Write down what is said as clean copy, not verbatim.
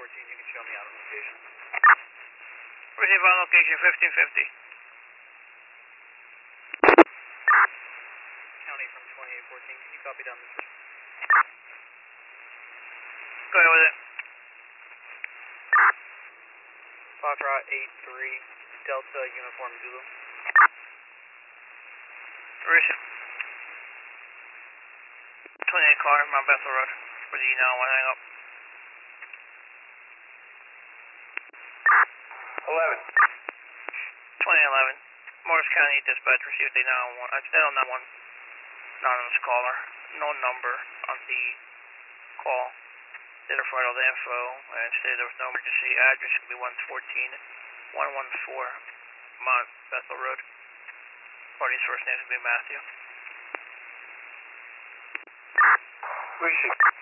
you can show me out on location. Receive on location 1550. County from 2814, can you copy down this? Go ahead with it. Foxtrot 83, Delta Uniform Zulu. Receive. 28 car, Mount Bethel Road. For the 911 hang up. 11. 2011. Morris County Dispatch received a 911. I still 911 anonymous caller. No number on the call. Did provide all the info and stated there was no emergency. Address could be 114 Mount Bethel Road. Party's first name is going to be Matthew. Receive.